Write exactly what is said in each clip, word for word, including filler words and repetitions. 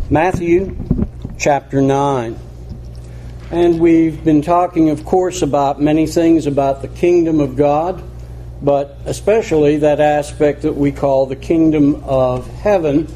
Matthew chapter nine. And we've been talking, of course, about many things about the kingdom of God, but especially that aspect that we call the kingdom of heaven.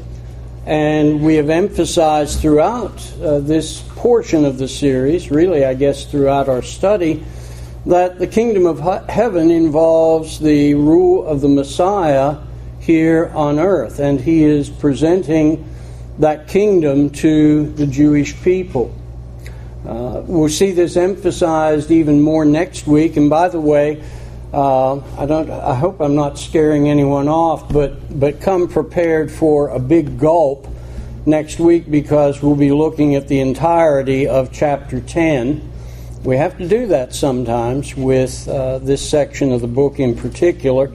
And we have emphasized throughout uh, this portion of the series, really I guess throughout our study, that the kingdom of heaven involves the rule of the Messiah here on earth. And he is presenting that kingdom to the Jewish people. Uh, we'll see this emphasized even more next week. And by the way, uh, I don't. I hope I'm not scaring anyone off, but but come prepared for a big gulp next week, because we'll be looking at the entirety of chapter ten. We have to do that sometimes with uh, this section of the book in particular.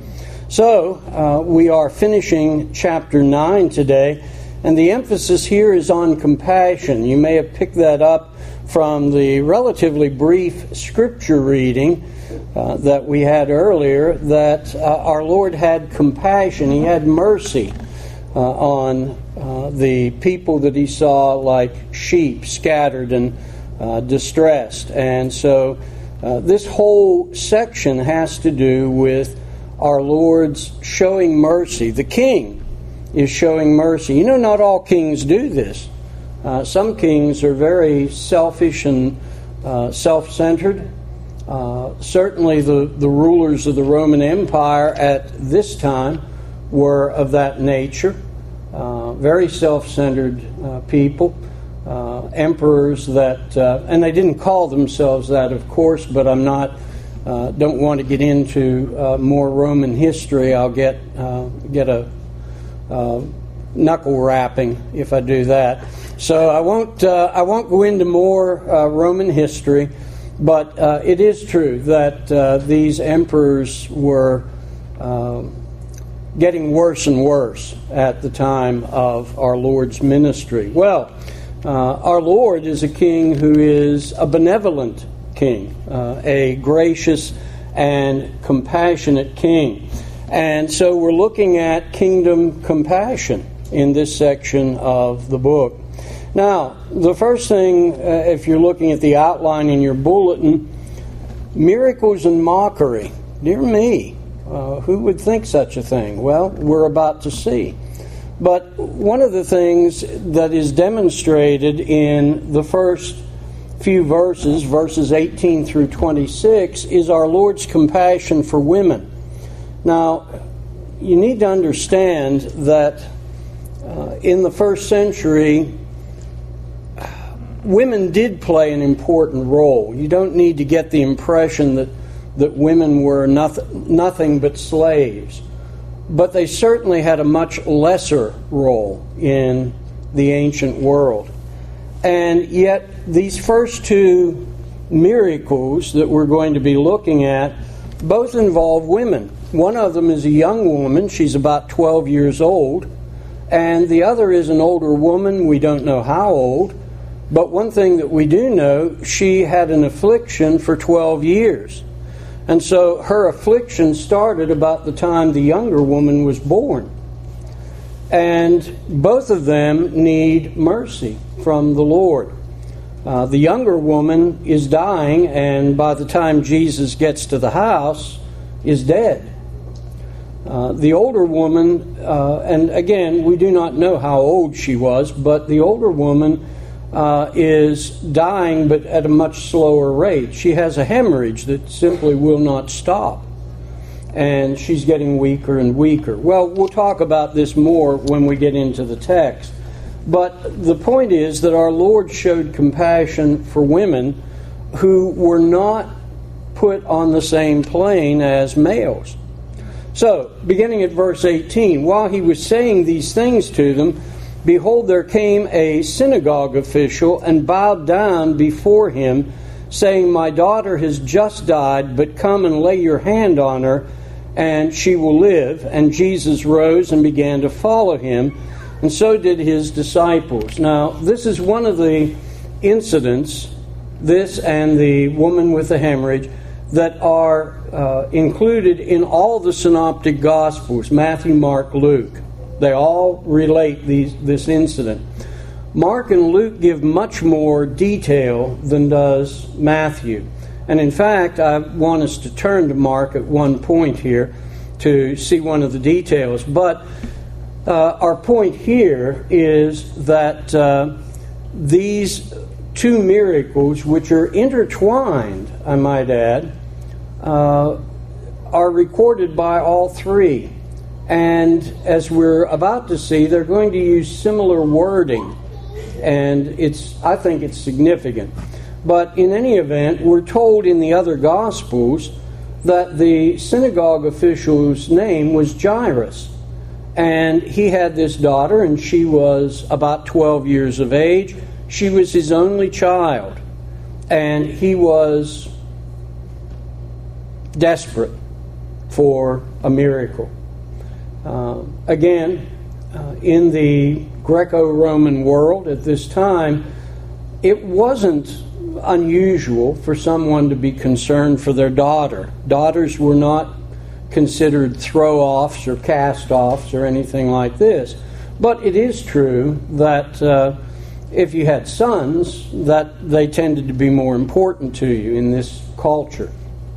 So uh, we are finishing chapter nine today. And the emphasis here is on compassion. You may have picked that up from the relatively brief scripture reading uh, that we had earlier, that uh, our Lord had compassion. He had mercy uh, on uh, the people that he saw like sheep scattered and uh, distressed. And so uh, this whole section has to do with our Lord's showing mercy. The king is showing mercy. You know, not all kings do this. Uh, some kings are very selfish and uh, self-centered. Uh, certainly the, the rulers of the Roman Empire at this time were of that nature. Uh, very self-centered uh, people. Uh, emperors that, uh, and they didn't call themselves that, of course, but I'm not, uh, don't want to get into uh, more Roman history. I'll get, uh, get a Uh, knuckle rapping if I do that. So I won't uh, I won't go into more uh, Roman history, but uh, it is true that uh, these emperors were uh, getting worse and worse at the time of our Lord's ministry. Well, uh, our Lord is a king who is a benevolent king, uh, a gracious and compassionate king. And so we're looking at kingdom compassion in this section of the book. Now, the first thing, uh, if you're looking at the outline in your bulletin, miracles and mockery. Dear me, uh, who would think such a thing? Well, we're about to see. But one of the things that is demonstrated in the first few verses, verses eighteen through twenty-six, is our Lord's compassion for women. Now, you need to understand that uh, in the first century, women did play an important role. You don't need to get the impression that, that women were nothing, nothing but slaves. But they certainly had a much lesser role in the ancient world. And yet, these first two miracles that we're going to be looking at both involve women. One of them is a young woman. She's about twelve years old. And the other is an older woman. We don't know how old. But one thing that we do know, she had an affliction for twelve years. And so her affliction started about the time the younger woman was born. And both of them need mercy from the Lord. Uh, the younger woman is dying, and by the time Jesus gets to the house, is dead. Uh, the older woman, uh, and again, we do not know how old she was, but the older woman uh, is dying, but at a much slower rate. She has a hemorrhage that simply will not stop, and she's getting weaker and weaker. Well, we'll talk about this more when we get into the text. But the point is that our Lord showed compassion for women who were not put on the same plane as males. So, beginning at verse eighteen, while he was saying these things to them, behold, there came a synagogue official and bowed down before him, saying, My daughter has just died, but come and lay your hand on her, and she will live. And Jesus rose and began to follow him, and so did his disciples. Now, this is one of the incidents, this and the woman with the hemorrhage, that are uh, included in all the synoptic Gospels, Matthew, Mark, Luke. They all relate these, this incident. Mark and Luke give much more detail than does Matthew. And in fact, I want us to turn to Mark at one point here to see one of the details. But uh, our point here is that uh, these two miracles, which are intertwined, I might add, uh, are recorded by all three. And as we're about to see, they're going to use similar wording. And it's, I think it's significant. But in any event, we're told in the other Gospels that the synagogue official's name was Jairus. And he had this daughter, and she was about twelve years of age. She was his only child. And he was desperate for a miracle. Uh, again, uh, in the Greco-Roman world at this time, it wasn't unusual for someone to be concerned for their daughter. Daughters were not considered throw-offs or cast-offs or anything like this. But it is true that uh, if you had sons, that they tended to be more important to you in this culture.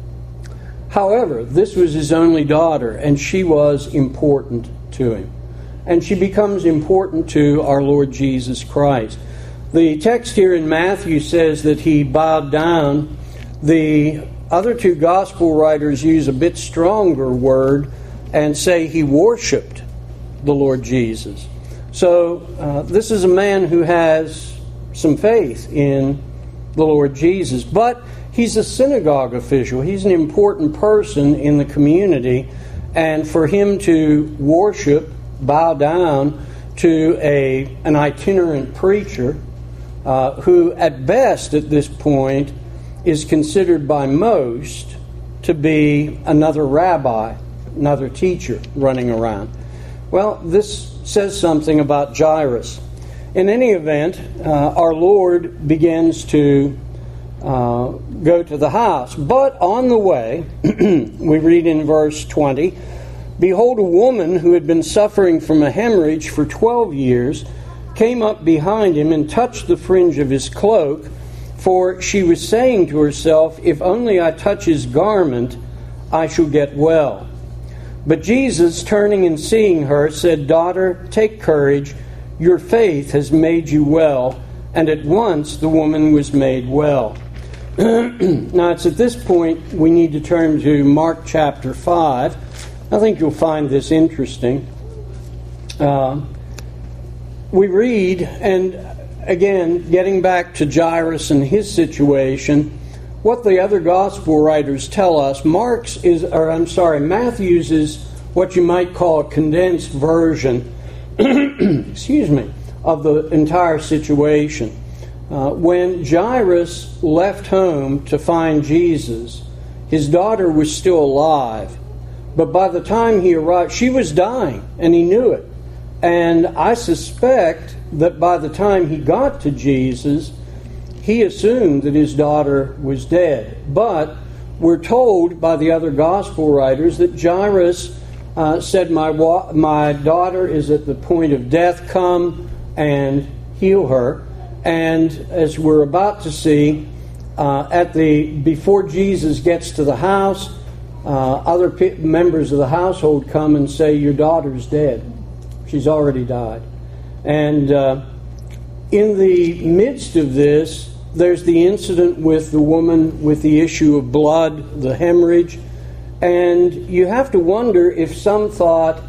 However, this was his only daughter, and she was important to him. And she becomes important to our Lord Jesus Christ. The text here in Matthew says that he bowed down. The other two gospel writers use a bit stronger word and say he worshipped the Lord Jesus. So uh, this is a man who has some faith in the Lord Jesus. But he's a synagogue official. He's an important person in the community. And for him to worship, bow down to a an itinerant preacher, uh, who at best at this point is considered by most to be another rabbi, another teacher running around. Well, this says something about Jairus. In any event, uh, our Lord begins to uh, go to the house. But on the way, we read in verse twenty, "Behold, a woman who had been suffering from a hemorrhage for twelve years came up behind him and touched the fringe of his cloak, for she was saying to herself, 'If only I touch his garment, I shall get well.' But Jesus, turning and seeing her, said, 'Daughter, take courage. Your faith has made you well.' And at once the woman was made well." Now, it's at this point we need to turn to Mark chapter five. I think you'll find this interesting. Uh, we read, and again, getting back to Jairus and his situation, what the other gospel writers tell us, Mark's is, or I'm sorry, Matthew's is what you might call a condensed version, excuse me, of the entire situation. Uh, when Jairus left home to find Jesus, his daughter was still alive. But by the time he arrived, she was dying, and he knew it. And I suspect that by the time he got to Jesus, he assumed that his daughter was dead. But we're told by the other gospel writers that Jairus uh, said, my, wa- my daughter is at the point of death, come and heal her. And as we're about to see, uh, at the before Jesus gets to the house, uh, other pe- members of the household come and say, "Your daughter's dead. She's already died." And uh, in the midst of this, there's the incident with the woman with the issue of blood, the hemorrhage. And you have to wonder if some thought,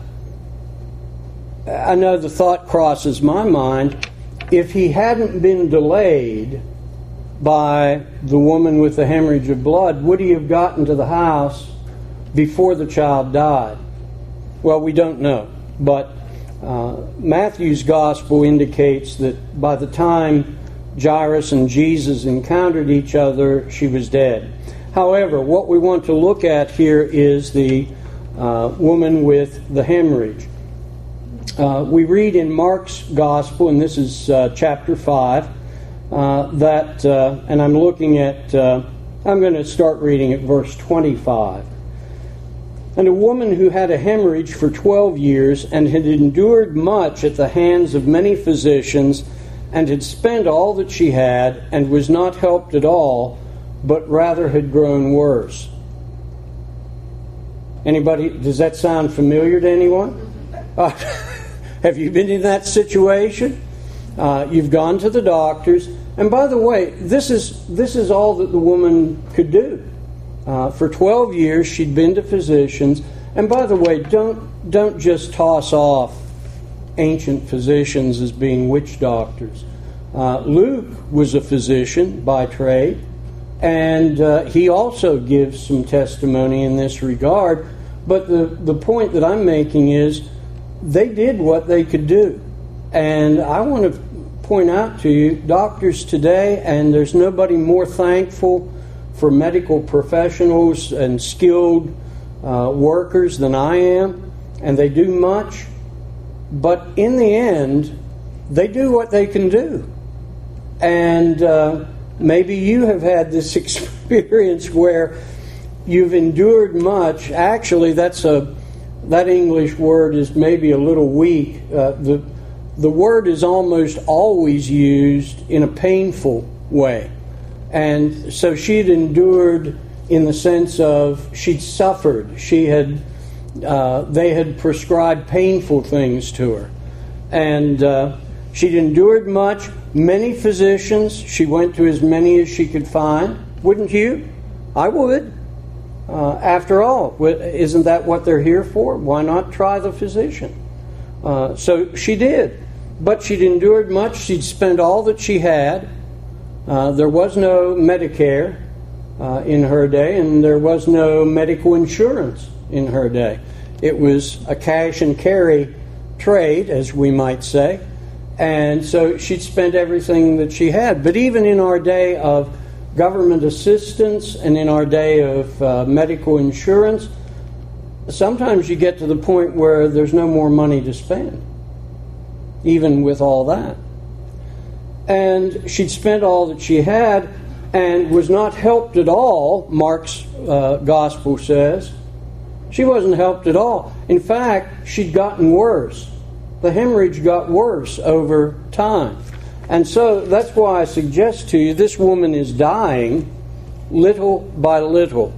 I know the thought crosses my mind, if he hadn't been delayed by the woman with the hemorrhage of blood, would he have gotten to the house before the child died? Well, we don't know. But uh, Matthew's gospel indicates that by the time Jairus and Jesus encountered each other, she was dead. However, what we want to look at here is the uh, woman with the hemorrhage. Uh, we read in Mark's gospel, and this is uh, chapter five, uh, that, uh, and I'm looking at, uh, I'm going to start reading at verse twenty-five. "And a woman who had a hemorrhage for twelve years and had endured much at the hands of many physicians and had spent all that she had, and was not helped at all, but rather had grown worse. Anybody, does that sound familiar to anyone? Uh, have you been in that situation? Uh, you've gone to the doctors, and by the way, this is this is all that the woman could do. Uh, for twelve years, she'd been to physicians, and by the way, don't don't just toss off ancient physicians as being witch doctors. Uh, Luke was a physician by trade, and uh, he also gives some testimony in this regard. But the, the point that I'm making is they did what they could do. And I want to point out to you, doctors today, and there's nobody more thankful for medical professionals and skilled uh, workers than I am, and they do much. But in the end, they do what they can do. And uh, maybe you have had this experience where you've endured much. Actually, that's a that English word is maybe a little weak. Uh, the the word is almost always used in a painful way. And so she'd endured in the sense of she'd suffered. She had uh, they had prescribed painful things to her. And uh, she'd endured much. Many physicians. She went to as many as she could find. Wouldn't you? I would. Uh, after all, isn't that what they're here for? Why not try the physician? Uh, so she did. But she'd endured much. She'd spent all that she had. Uh, there was no Medicare uh, in her day, and there was no medical insurance in her day. It was a cash and carry trade, as we might say. And so she'd spent everything that she had. But even in our day of government assistance and in our day of uh, medical insurance, sometimes you get to the point where there's no more money to spend, even with all that. And she'd spent all that she had and was not helped at all, Mark's uh, gospel says. She wasn't helped at all. In fact, she'd gotten worse. The hemorrhage got worse over time. And so that's why I suggest to you this woman is dying little by little.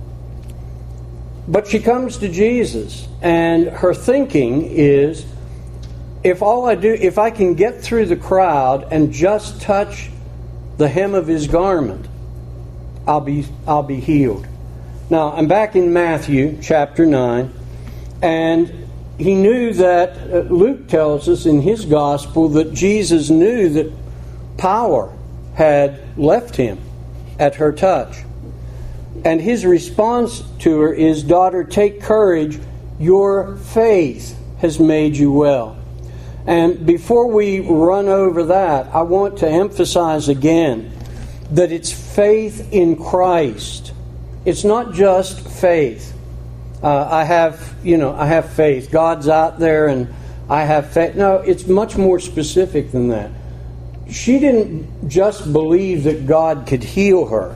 But she comes to Jesus, and her thinking is, if all I do, if I can get through the crowd and just touch the hem of his garment, I'll be I'll be healed. Now, I'm back in Matthew chapter nine, and he knew that, uh, Luke tells us in his gospel that Jesus knew that power had left him at her touch. And his response to her is, "Daughter, take courage, your faith has made you well." And before we run over that, I want to emphasize again that it's faith in Christ. It's not just faith. Uh, I have, you know, I have faith. God's out there and I have faith. No, it's much more specific than that. She didn't just believe that God could heal her.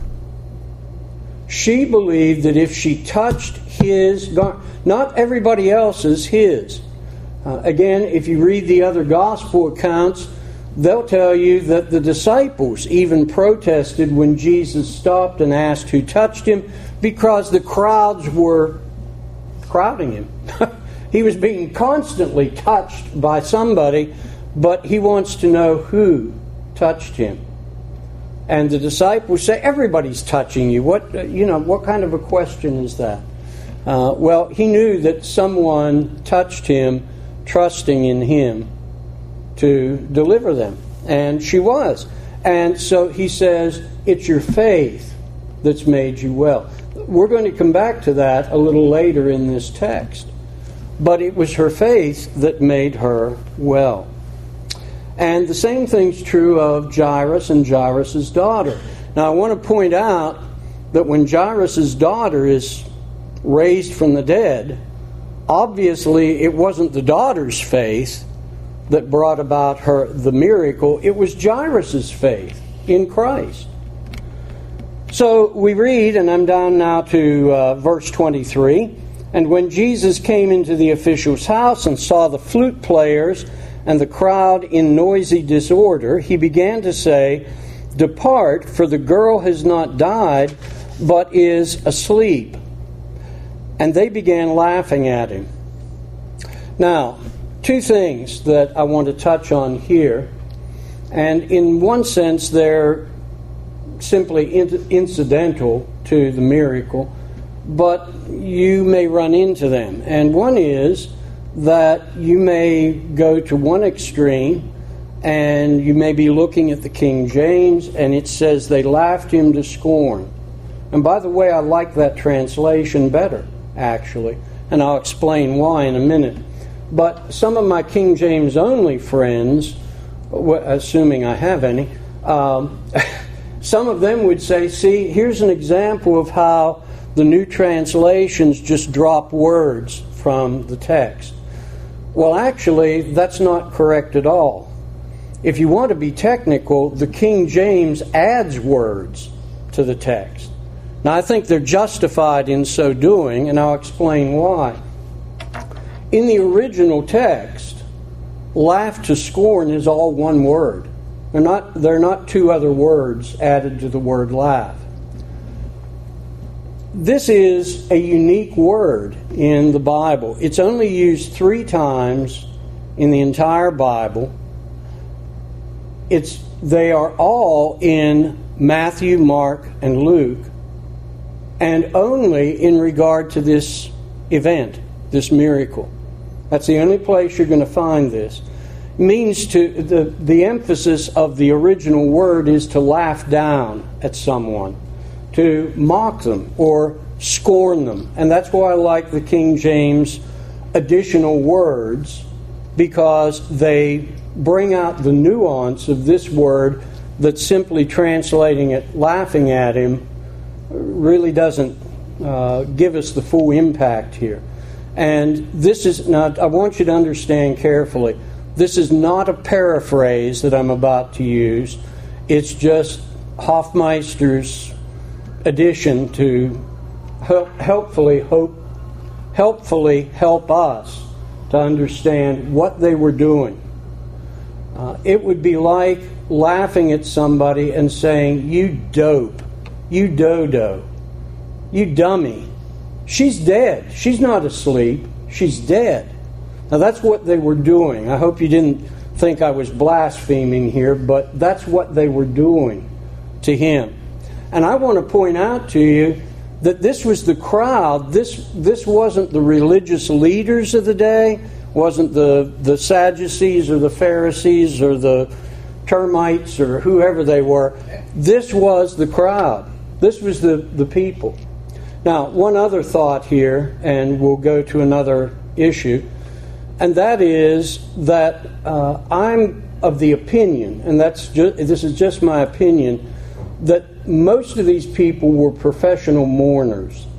She believed that if she touched his garment, not everybody else's, his. Uh, again, if you read the other gospel accounts, they'll tell you that the disciples even protested when Jesus stopped and asked who touched him, because the crowds were crowding him. He was being constantly touched by somebody, but he wants to know who touched him. And the disciples say, "Everybody's touching you. What uh, you know? What kind of a question is that?" Uh, well, he knew that someone touched him, trusting in him to deliver them, and she was. And so he says, "It's your faith that's made you well." We're going to come back to that a little later in this text. But it was her faith that made her well. And the same thing's true of Jairus and Jairus' daughter. Now I want to point out that when Jairus' daughter is raised from the dead, obviously it wasn't the daughter's faith that brought about her the miracle. It was Jairus' faith in Christ. So we read, and I'm down now to uh, verse twenty-three, "And when Jesus came into the official's house and saw the flute players and the crowd in noisy disorder, he began to say, "Depart, for the girl has not died, but is asleep." And they began laughing at him. Now, two things that I want to touch on here, and in one sense they're simply incidental to the miracle, but you may run into them. And one is that you may go to one extreme and you may be looking at the King James and it says they laughed him to scorn. And by the way, I like that translation better, actually, and I'll explain why in a minute. But some of my King James only friends, assuming I have any, um, some of them would say, see, here's an example of how the new translations just drop words from the text. Well, actually, that's not correct at all. If you want to be technical, the King James adds words to the text. Now, I think they're justified in so doing, and I'll explain why. In the original text, laugh to scorn is all one word. They're not, they're not two other words added to the word laugh. This is a unique word in the Bible. It's only used three times in the entire Bible. It's, they are all in Matthew, Mark, and Luke, and only in regard to this event, this miracle. That's the only place you're going to find this. It means to the, the emphasis of the original word is to laugh down at someone, to mock them or scorn them. And that's why I like the King James additional words, because they bring out the nuance of this word that simply translating it, laughing at him, really doesn't uh, give us the full impact here. And this is not, I want you to understand carefully, this is not a paraphrase that I'm about to use. It's just Hoffmeister's addition to help, helpfully hope, helpfully help us to understand what they were doing. Uh, it would be like laughing at somebody and saying, "You dope, you dodo, you dummy. She's dead. She's not asleep. She's dead." Now that's what they were doing. I hope you didn't think I was blaspheming here, but that's what they were doing to him. And I want to point out to you that this was the crowd. This this wasn't the religious leaders of the day, wasn't the, the Sadducees or the Pharisees or the termites or whoever they were. This was the crowd. This was the, the people. Now, one other thought here, and we'll go to another issue, and that is that uh, I'm of the opinion, and that's just, this is just my opinion, that most of these people were professional mourners.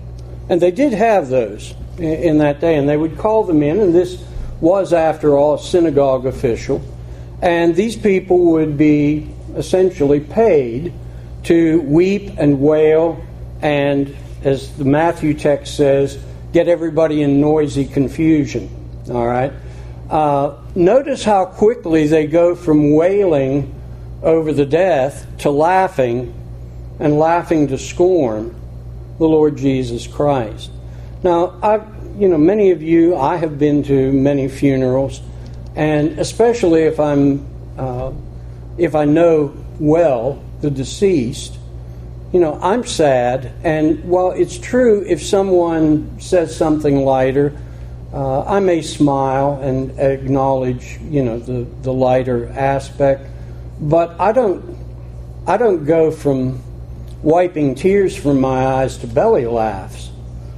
And they did have those in, in that day, and they would call them in, and this was, after all, a synagogue official, and these people would be essentially paid to weep and wail and, as the Matthew text says, get everybody in noisy confusion. All right? Uh, notice how quickly they go from wailing over the death to laughing, and laughing to scorn the Lord Jesus Christ. Now, I, you know, many of you, I have been to many funerals, and especially if I'm, uh, if I know well the deceased, you know, I'm sad, and while it's true if someone says something lighter, uh, I may smile and acknowledge, you know, the, the lighter aspect, but I don't, I don't go from wiping tears from my eyes to belly laughs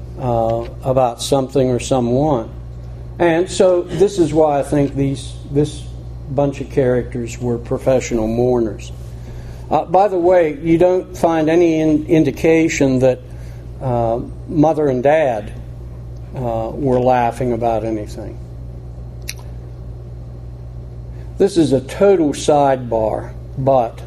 uh, about something or someone. And so this is why I think these this bunch of characters were professional mourners. Uh, by the way, you don't find any in, indication that uh, mother and dad uh, were laughing about anything. This is a total sidebar, but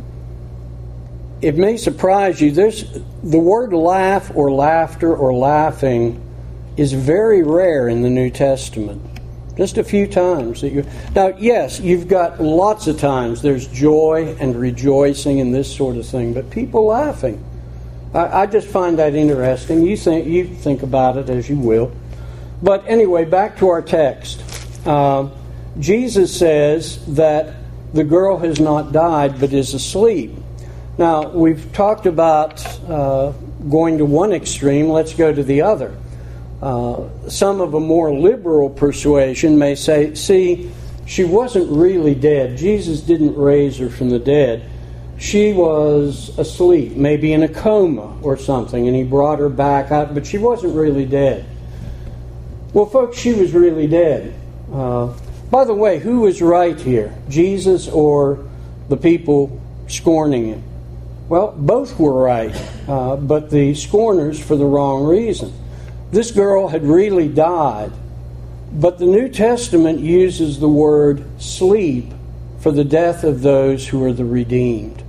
it may surprise you. There's the word laugh or laughter or laughing is very rare in the New Testament. Just a few times that you. Now, yes, you've got lots of times there's joy and rejoicing and this sort of thing, but people laughing. I, I just find that interesting. You think you think about it as you will. But anyway, back to our text. Uh, Jesus says that the girl has not died but is asleep. Now, we've talked about uh, going to one extreme. Let's go to the other. Uh, some of a more liberal persuasion may say, see, she wasn't really dead. Jesus didn't raise her from the dead. She was asleep, maybe in a coma or something, and he brought her back out, but she wasn't really dead. Well, folks, she was really dead. Uh, by the way, who was right here? Jesus or the people scorning him? Well, both were right, uh, but the scorners for the wrong reason. This girl had really died, but the New Testament uses the word sleep for the death of those who are the redeemed.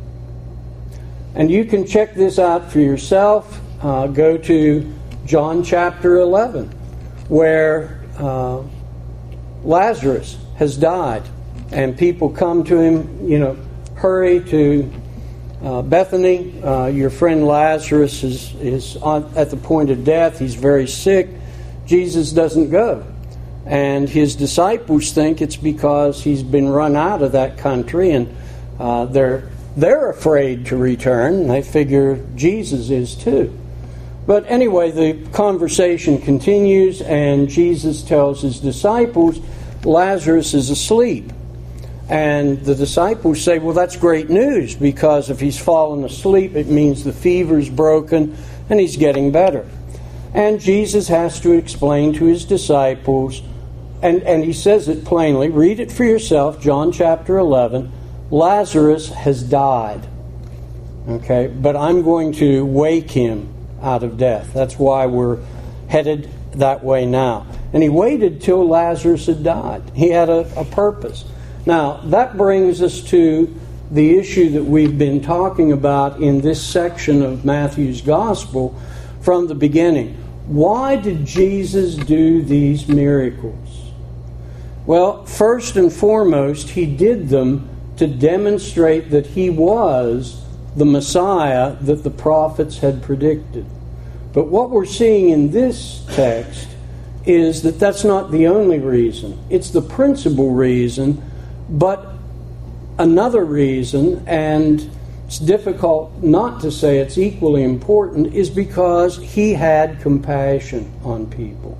And you can check this out for yourself. Uh, go to John chapter eleven, where uh, Lazarus has died, and people come to him, you know, hurry to Uh, Bethany, uh, your friend Lazarus is, is on, at the point of death. He's very sick. Jesus doesn't go. And his disciples think it's because he's been run out of that country, and uh, they're, they're afraid to return. They figure Jesus is too. But anyway, the conversation continues, and Jesus tells his disciples Lazarus is asleep. And the disciples say, well, that's great news, because if he's fallen asleep, it means the fever's broken and he's getting better. And Jesus has to explain to his disciples, and, and he says it plainly, read it for yourself, John chapter eleven, Lazarus has died. Okay, but I'm going to wake him out of death. That's why we're headed that way now. And he waited till Lazarus had died. He had a, a purpose. Now, that brings us to the issue that we've been talking about in this section of Matthew's Gospel from the beginning. Why did Jesus do these miracles? Well, first and foremost, he did them to demonstrate that he was the Messiah that the prophets had predicted. But what we're seeing in this text is that that's not the only reason. It's the principal reason. But another reason, and it's difficult not to say it's equally important, is because he had compassion on people.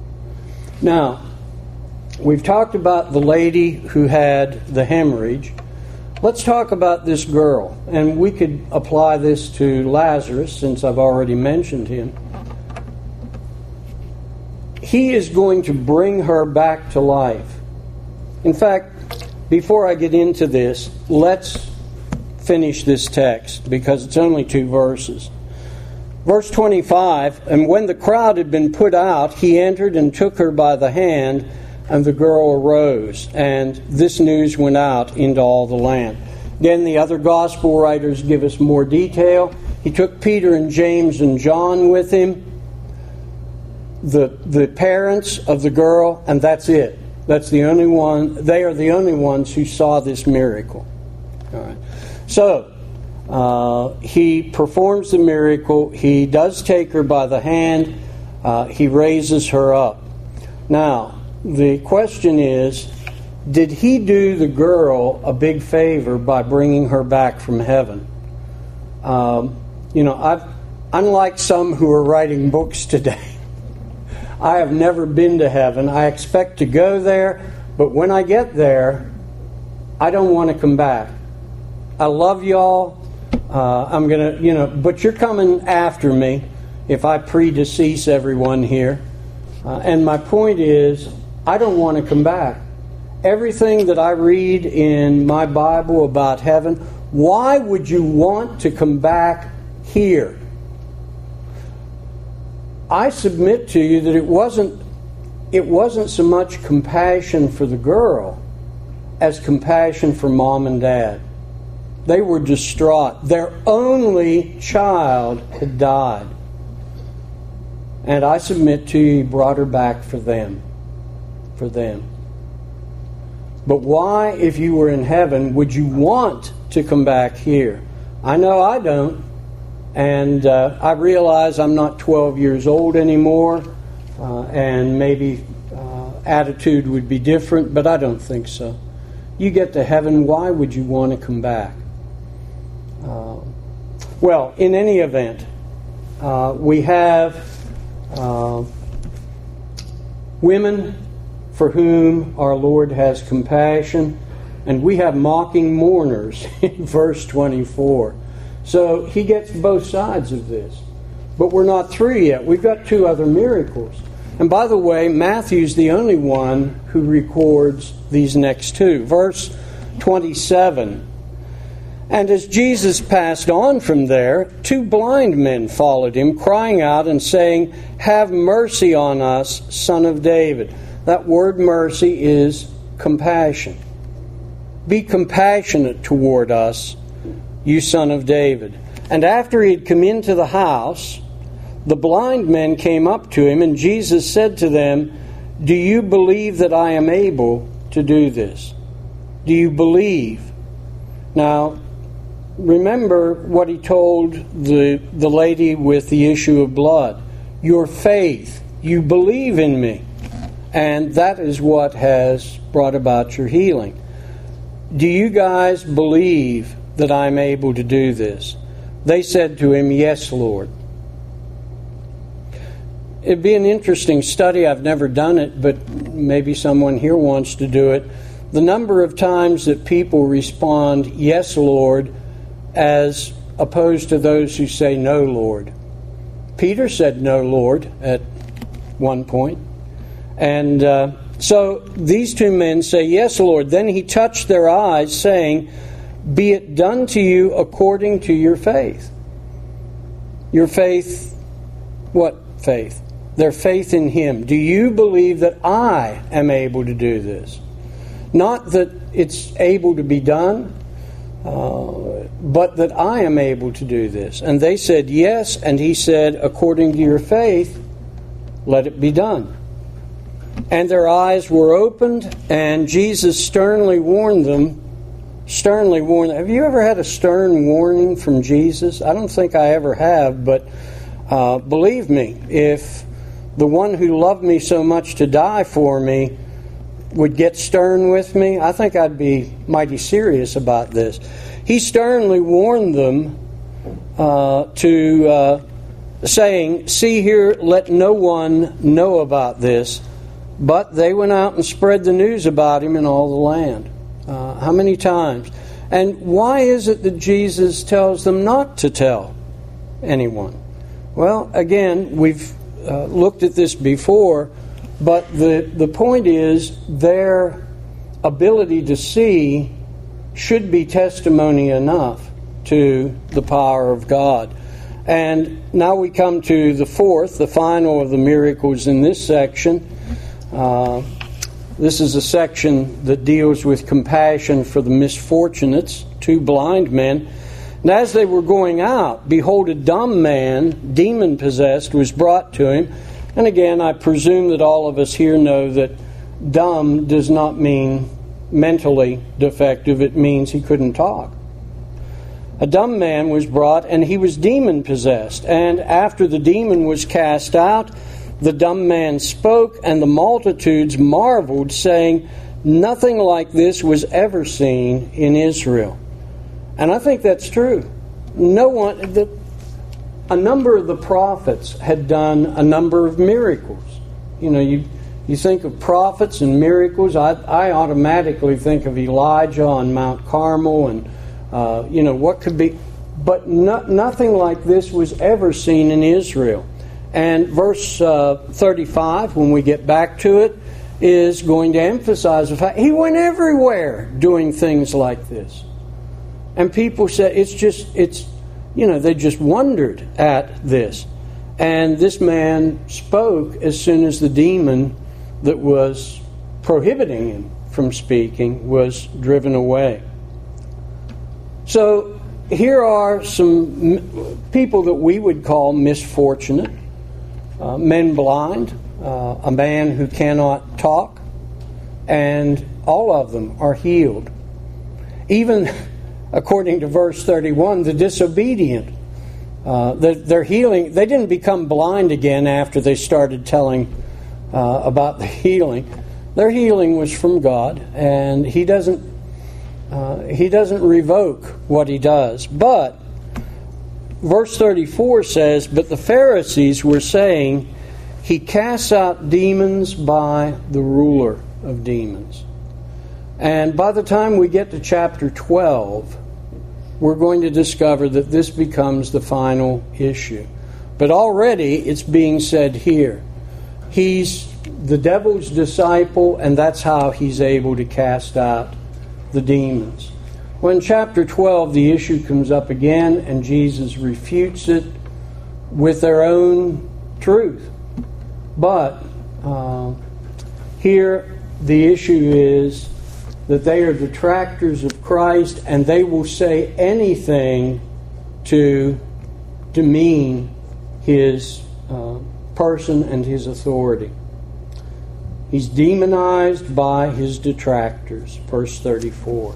Now, we've talked about the lady who had the hemorrhage. Let's talk about this girl. And we could apply this to Lazarus, since I've already mentioned him. He is going to bring her back to life. In fact, before I get into this, let's finish this text, because it's only two verses. Verse twenty-five, and when the crowd had been put out, he entered and took her by the hand, and the girl arose. And this news went out into all the land. Again, the other gospel writers give us more detail. He took Peter and James and John with him, the, the parents of the girl, and that's it. That's the only one. They are the only ones who saw this miracle. All right. So uh, he performs the miracle. He does take her by the hand. Uh, he raises her up. Now, the question is, did he do the girl a big favor by bringing her back from heaven? Um, you know, I've, unlike some who are writing books today, I have never been to heaven. I expect to go there, but when I get there, I don't want to come back. I love y'all. Uh, I'm going to, you know, but you're coming after me if I predecease everyone here. Uh, and my point is, I don't want to come back. Everything that I read in my Bible about heaven, why would you want to come back here? I submit to you that it wasn't it wasn't so much compassion for the girl as compassion for mom and dad. They were distraught. Their only child had died. And I submit to you, he brought her back for them. for them. But why, if you were in heaven, would you want to come back here? I know I don't. And uh, I realize I'm not twelve years old anymore, uh, and maybe uh, attitude would be different, but I don't think so. You get to heaven, why would you want to come back? Uh, well, in any event, uh, we have uh, women for whom our Lord has compassion, and we have mocking mourners in verse twenty-four. So he gets both sides of this. But we're not through yet. We've got two other miracles. And by the way, Matthew's the only one who records these next two. Verse twenty-seven. And as Jesus passed on from there, two blind men followed him, crying out and saying, "Have mercy on us, Son of David." That word mercy is compassion. Be compassionate toward us, you Son of David. And after he had come into the house, the blind men came up to him, and Jesus said to them, "Do you believe that I am able to do this? Do you believe?" Now, remember what he told the, the lady with the issue of blood. Your faith, you believe in me. And that is what has brought about your healing. Do you guys believe that I'm able to do this? They said to him, "Yes, Lord." It'd be an interesting study. I've never done it, but maybe someone here wants to do it. The number of times that people respond, "Yes, Lord," as opposed to those who say, "No, Lord." Peter said, "No, Lord," at one point. And uh, so these two men say, "Yes, Lord." Then he touched their eyes, saying, "Be it done to you according to your faith." Your faith, what faith? Their faith in him. Do you believe that I am able to do this? Not that it's able to be done, uh, but that I am able to do this. And they said, "Yes." And he said, "According to your faith, let it be done." And their eyes were opened, and Jesus sternly warned them. Sternly warned them. Have you ever had a stern warning from Jesus? I don't think I ever have, but uh, believe me, if the one who loved me so much to die for me would get stern with me, I think I'd be mighty serious about this. He sternly warned them uh, to uh, saying, "See here, let no one know about this." But they went out and spread the news about him in all the land. Uh, how many times? And why is it that Jesus tells them not to tell anyone? Well, again, we've uh, looked at this before, but the, the point is their ability to see should be testimony enough to the power of God. And now we come to the fourth, the final of the miracles in this section. Uh, this is a section that deals with compassion for the misfortunates, two blind men. And as they were going out, behold, a dumb man, demon-possessed, was brought to him. And again, I presume that all of us here know that dumb does not mean mentally defective. It means he couldn't talk. A dumb man was brought, and he was demon-possessed. And after the demon was cast out, the dumb man spoke, and the multitudes marveled, saying, "Nothing like this was ever seen in Israel." And I think that's true. No one, the, a number of the prophets had done a number of miracles. You know, you you think of prophets and miracles. I, I automatically think of Elijah on Mount Carmel, and uh, you know what could be, but no, nothing like this was ever seen in Israel. And verse uh, thirty-five, when we get back to it, is going to emphasize the fact he went everywhere doing things like this. And people said it's just, it's, you know, they just wondered at this. And this man spoke as soon as the demon that was prohibiting him from speaking was driven away. So here are some people that we would call misfortunate. Uh, men blind, uh, a man who cannot talk, and all of them are healed. Even, according to verse thirty-one, the disobedient, uh, they're healing. They didn't become blind again after they started telling uh, about the healing. Their healing was from God, and He doesn't uh, He doesn't revoke what He does. But verse thirty-four says, "But the Pharisees were saying, He casts out demons by the ruler of demons." And by the time we get to chapter twelve, we're going to discover that this becomes the final issue. But already it's being said here. He's the devil's disciple, and that's how he's able to cast out the demons. Well, in chapter twelve, the issue comes up again, and Jesus refutes it with their own truth. But uh, here the issue is that they are detractors of Christ, and they will say anything to demean His uh, person and His authority. He's demonized by His detractors, verse thirty-four.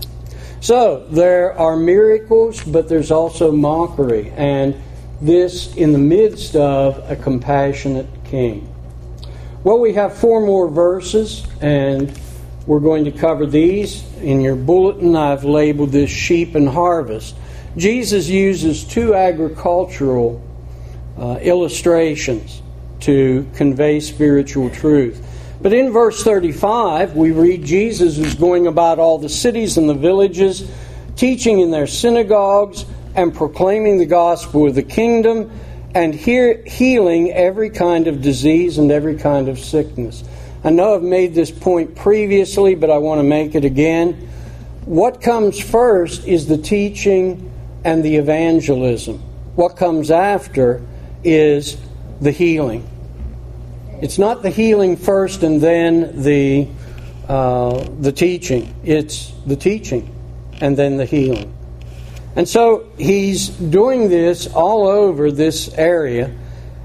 So, there are miracles, but there's also mockery, and this in the midst of a compassionate king. Well, we have four more verses, and we're going to cover these. In your bulletin, I've labeled this sheep and harvest. Jesus uses two agricultural uh, illustrations to convey spiritual truth. But in verse thirty-five, we read Jesus is going about all the cities and the villages, teaching in their synagogues and proclaiming the gospel of the kingdom, and here healing every kind of disease and every kind of sickness. I know I've made this point previously, but I want to make it again. What comes first is the teaching and the evangelism. What comes after is the healing. It's not the healing first and then the uh, the teaching. It's the teaching and then the healing. And so he's doing this all over this area,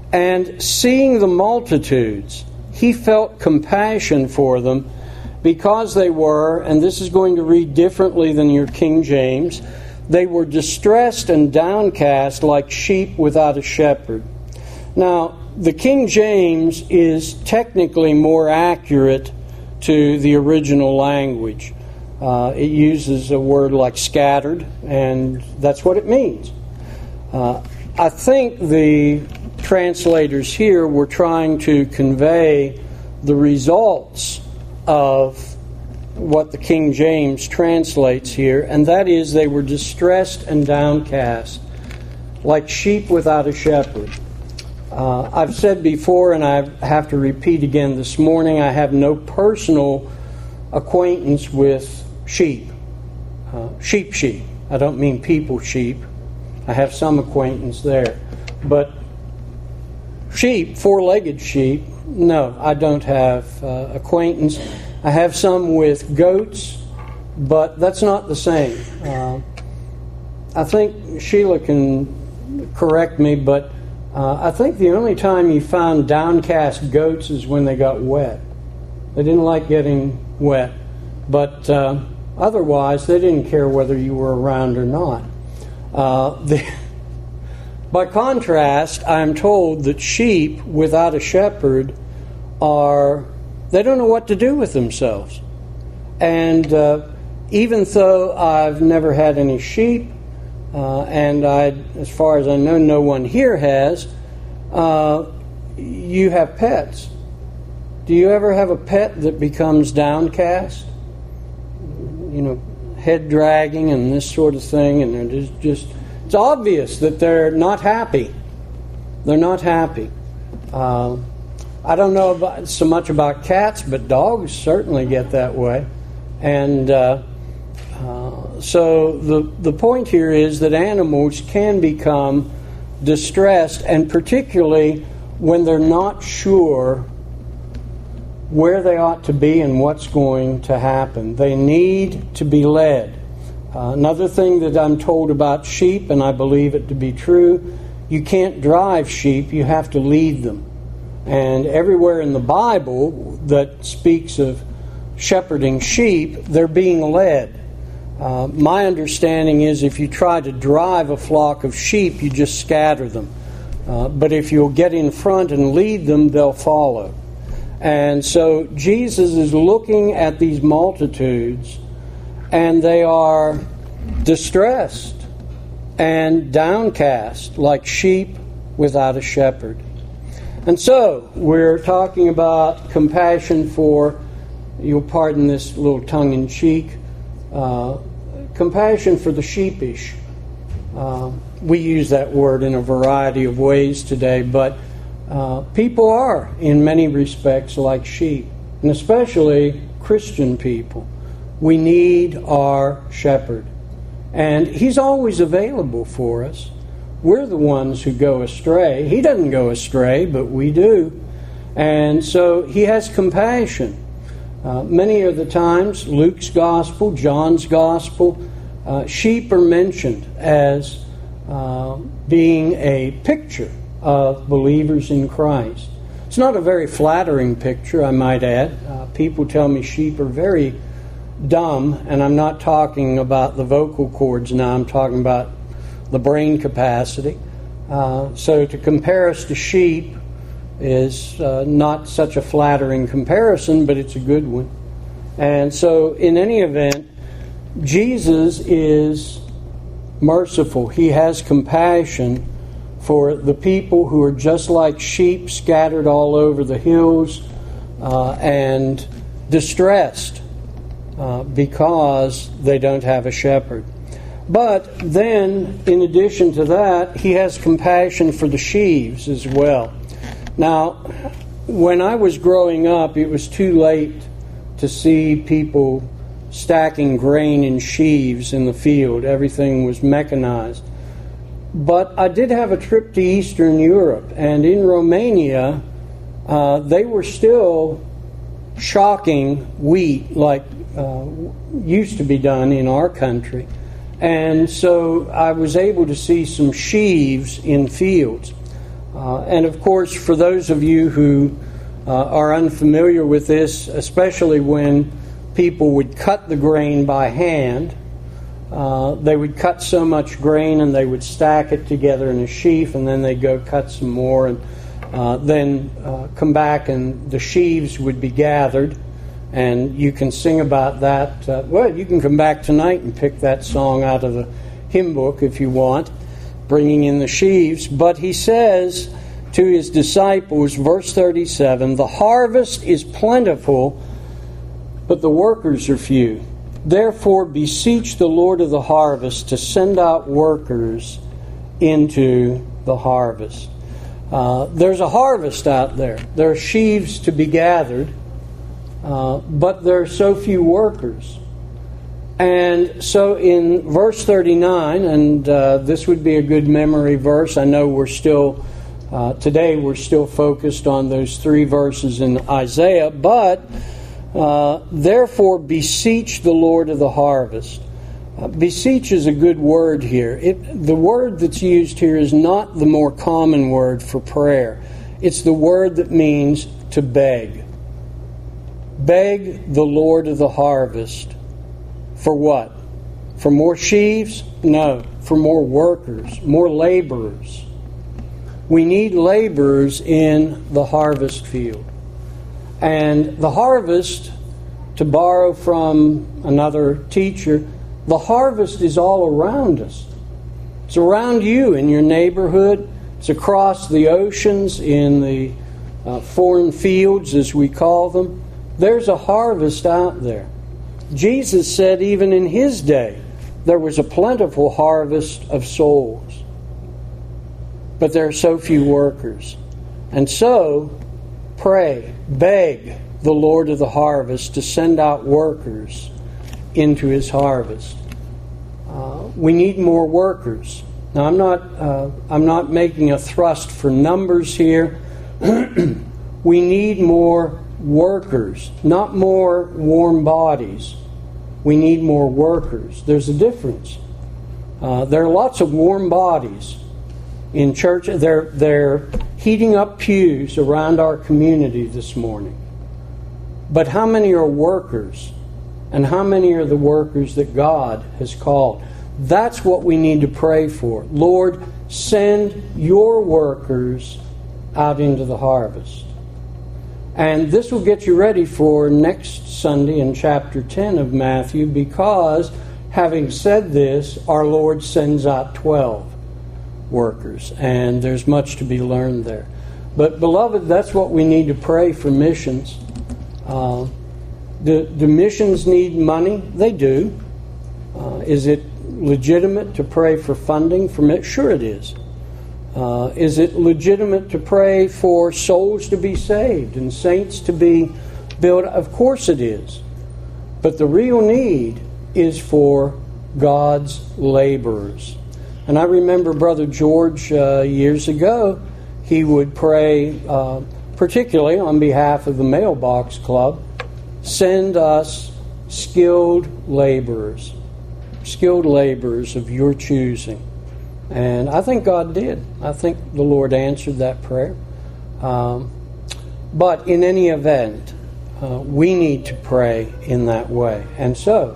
and seeing the multitudes, he felt compassion for them because they were, and this is going to read differently than your King James, they were distressed and downcast like sheep without a shepherd. Now, the King James is technically more accurate to the original language. Uh, it uses a word like scattered, and that's what it means. Uh, I think the translators here were trying to convey the results of what the King James translates here, and that is they were distressed and downcast, like sheep without a shepherd. Uh, I've said before, and I have to repeat again this morning, I have no personal acquaintance with sheep. Uh, sheep sheep. I don't mean people sheep. I have some acquaintance there. But sheep, four-legged sheep, no, I don't have uh, acquaintance. I have some with goats, but that's not the same. Uh, I think Sheila can correct me, but uh, I think the only time you found downcast goats is when they got wet. They didn't like getting wet, but uh, otherwise they didn't care whether you were around or not. Uh, the By contrast, I'm told that sheep without a shepherd are, they don't know what to do with themselves. And uh, even though I've never had any sheep, uh, and I, as far as I know, no one here has, uh, you have pets. Do you ever have a pet that becomes downcast? You know, head dragging and this sort of thing, and they're just, just it's obvious that they're not happy. They're not happy. Uh, I don't know about, so much about cats, but dogs certainly get that way. And uh, uh, so the the point here is that animals can become distressed, and particularly when they're not sure where they ought to be and what's going to happen. They need to be led. Uh, another thing that I'm told about sheep, and I believe it to be true, you can't drive sheep, you have to lead them. And everywhere in the Bible that speaks of shepherding sheep, they're being led. Uh, my understanding is if you try to drive a flock of sheep, you just scatter them. Uh, but if you'll get in front and lead them, they'll follow. And so Jesus is looking at these multitudes, and they are distressed and downcast like sheep without a shepherd. And so we're talking about compassion for, you'll pardon this little tongue-in-cheek, uh, compassion for the sheepish. Uh, we use that word in a variety of ways today, but uh, people are, in many respects, like sheep, and especially Christian people. We need our shepherd, and he's always available for us. We're the ones who go astray. He doesn't go astray, but we do. And so he has compassion. Uh, many of the times, Luke's gospel, John's gospel, uh, sheep are mentioned as uh, being a picture of believers in Christ. It's not a very flattering picture, I might add. Uh, people tell me sheep are very dumb, and I'm not talking about the vocal cords now, I'm talking about the brain capacity. Uh, so to compare us to sheep is uh, not such a flattering comparison, but it's a good one. And so in any event, Jesus is merciful. He has compassion for the people who are just like sheep scattered all over the hills uh, and distressed uh, because they don't have a shepherd. But then, in addition to that, he has compassion for the sheaves as well. Now, when I was growing up, it was too late to see people stacking grain in sheaves in the field. Everything was mechanized. But I did have a trip to Eastern Europe, and in Romania, uh, they were still shocking wheat like uh, used to be done in our country. And so I was able to see some sheaves in fields. Uh, and of course, for those of you who uh, are unfamiliar with this, especially when people would cut the grain by hand, uh, they would cut so much grain and they would stack it together in a sheaf, and then they'd go cut some more, and uh, then uh, come back and the sheaves would be gathered. And you can sing about that. Uh, well, you can come back tonight and pick that song out of the hymn book if you want, bringing in the sheaves. But he says to his disciples, verse thirty-seven, "The harvest is plentiful, but the workers are few. Therefore beseech the Lord of the harvest to send out workers into the harvest." Uh, there's a harvest out there. There are sheaves to be gathered. Uh, but there are so few workers. And so in verse thirty-nine, and uh, this would be a good memory verse. I know we're still, uh, today we're still focused on those three verses in Isaiah, but uh, therefore beseech the Lord of the harvest. Uh, beseech is a good word here. It, the word that's used here is not the more common word for prayer. It's the word that means to beg. Beg the Lord of the harvest. For what? For more sheaves? No. For more workers, more laborers. We need laborers in the harvest field. And the harvest, to borrow from another teacher, the harvest is all around us. It's around you in your neighborhood. It's across the oceans in the uh, foreign fields, as we call them. There's a harvest out there. Jesus said even in his day there was a plentiful harvest of souls. But there are so few workers. And so, pray, beg the Lord of the harvest to send out workers into his harvest. Uh, we need more workers. Now, I'm not, uh, I'm not making a thrust for numbers here. We need more workers, not more warm bodies. We need more workers. There's a difference. Uh, there are lots of warm bodies in church. They're, they're heating up pews around our community this morning. But how many are workers? And how many are the workers that God has called? That's what we need to pray for. Lord, send your workers out into the harvest. And this will get you ready for next Sunday in chapter ten of Matthew, because having said this, our Lord sends out twelve workers, and there's much to be learned there. But beloved, that's what we need to pray for missions. Uh, do, do missions need money? They do. Uh, is it legitimate to pray for funding from it? Sure it is. Uh, is it legitimate to pray for souls to be saved and saints to be built? Of course it is. But the real need is for God's laborers. And I remember Brother George uh, years ago, he would pray, uh, particularly on behalf of the Mailbox Club, send us skilled laborers, skilled laborers of your choosing. And I think God did. I think the Lord answered that prayer. Um, but in any event, uh, we need to pray in that way. And so,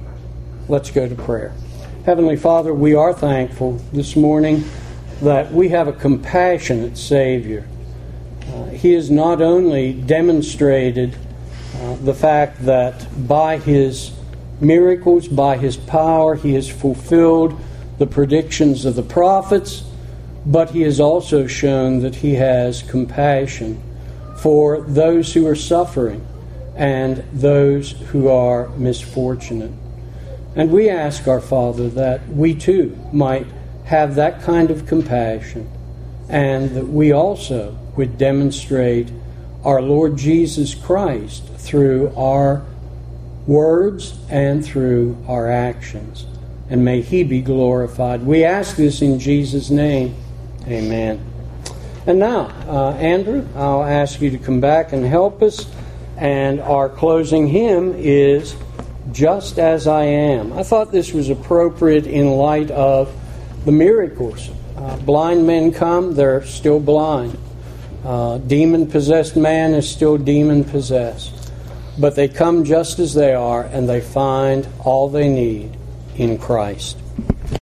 let's go to prayer. Heavenly Father, we are thankful this morning that we have a compassionate Savior. Uh, he has not only demonstrated uh, the fact that by His miracles, by His power, He has fulfilled the predictions of the prophets, but He has also shown that He has compassion for those who are suffering and those who are misfortunate. And we ask our Father that we too might have that kind of compassion, and that we also would demonstrate our Lord Jesus Christ through our words and through our actions. And may He be glorified. We ask this in Jesus' name. Amen. And now, uh, Andrew, I'll ask you to come back and help us. And our closing hymn is Just As I Am. I thought this was appropriate in light of the miracles. Uh, blind men come, they're still blind. Uh, demon-possessed man is still demon-possessed. But they come just as they are, and they find all they need in Christ.